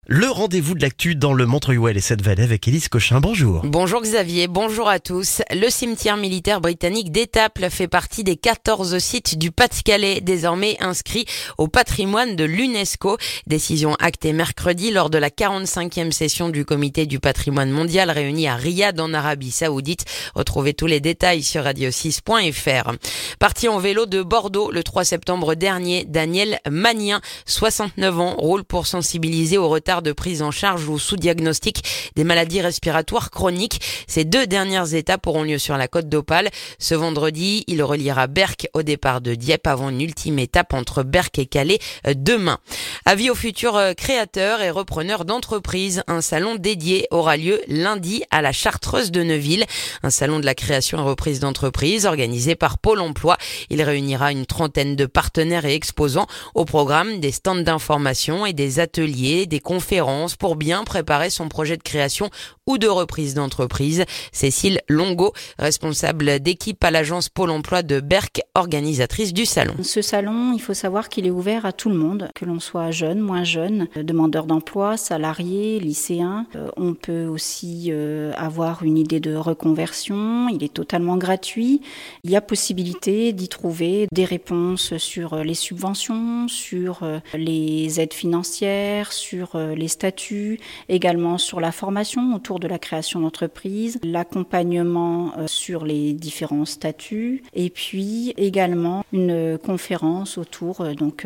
Le rendez-vous de l'actu dans le Montreuil et cette vallée avec Élise Cochin. Bonjour. Bonjour Xavier, bonjour à tous. Le cimetière militaire britannique d'Étaples fait partie des 14 sites du Pas-de-Calais, désormais inscrits au patrimoine de l'UNESCO. Décision actée mercredi lors de la 45e session du comité du patrimoine mondial réuni à Riyad en Arabie Saoudite. Retrouvez tous les détails sur radio6.fr. Parti en vélo de Bordeaux le 3 septembre dernier, Daniel Magnien, 69 ans, roule pour sensibiliser au retard de prise en charge ou sous diagnostic des maladies respiratoires chroniques. Ces 2 dernières étapes auront lieu sur la Côte d'Opale. Ce vendredi, il reliera Berck au départ de Dieppe avant une ultime étape entre Berck et Calais demain. Avis aux futurs créateurs et repreneurs d'entreprises. Un salon dédié aura lieu lundi à la Chartreuse de Neuville. Un salon de la création et reprise d'entreprises organisé par Pôle emploi. Il réunira une trentaine de partenaires et exposants. Au programme, des stands d'information et des ateliers, des conférences pour bien préparer son projet de création ou de reprise d'entreprise. Cécile Longo, responsable d'équipe à l'agence Pôle emploi de Berck, organisatrice du salon. Ce salon, il faut savoir qu'il est ouvert à tout le monde, que l'on soit jeune, moins jeune, demandeur d'emploi, salarié, lycéen. On peut aussi avoir une idée de reconversion. Il est totalement gratuit. Il y a possibilité d'y trouver des réponses sur les subventions, sur les aides financières, sur les statuts, également sur la formation autour de la création d'entreprise, l'accompagnement sur les différents statuts et puis également une conférence autour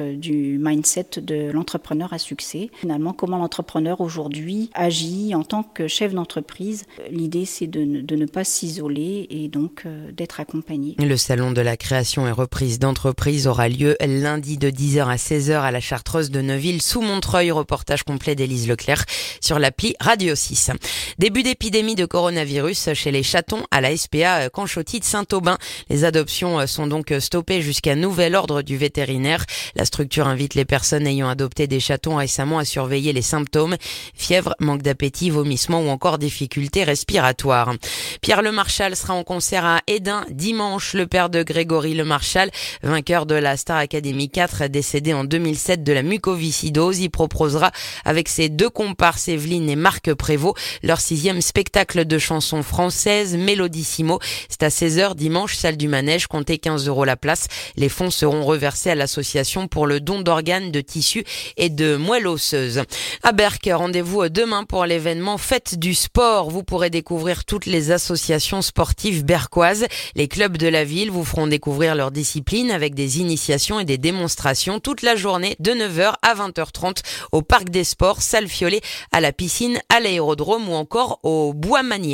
du mindset de l'entrepreneur à succès. Finalement, comment l'entrepreneur aujourd'hui agit en tant que chef d'entreprise. L'idée, c'est de ne pas s'isoler et donc d'être accompagné. Le salon de la création et reprise d'entreprise aura lieu lundi de 10h à 16h à la Chartreuse de Neuville sous Montreuil. Reportage complet d'Élise Leclerc sur l'appli Radio 6. Début d'épidémie de coronavirus chez les chatons à la SPA Canchotti de Saint-Aubin. Les adoptions sont donc stoppées jusqu'à nouvel ordre du vétérinaire. La structure invite les personnes ayant adopté des chatons récemment à surveiller les symptômes. Fièvre, manque d'appétit, vomissement ou encore difficultés respiratoires. Pierre Lemarchal sera en concert à Hesdin dimanche. Le père de Grégory Lemarchal, vainqueur de la Star Academy 4, décédé en 2007 de la mucoviscidose, y proposera avec ses 2 comparses Evelyne et Marc Prévost leur 6e spectacle de chansons françaises, Mélodissimo. C'est à 16h dimanche, salle du Manège, comptez 15 € la place. Les fonds seront reversés à l'association pour le don d'organes, de tissus et de moelle osseuse. À Berck, rendez-vous demain pour l'événement Fête du sport. Vous pourrez découvrir toutes les associations sportives berckoises. Les clubs de la ville vous feront découvrir leurs disciplines avec des initiations et des démonstrations toute la journée de 9h à 20h30 au Parc des Sports, salle Fiolet, à la piscine, à l'aérodrome ou encore au Bois Manier.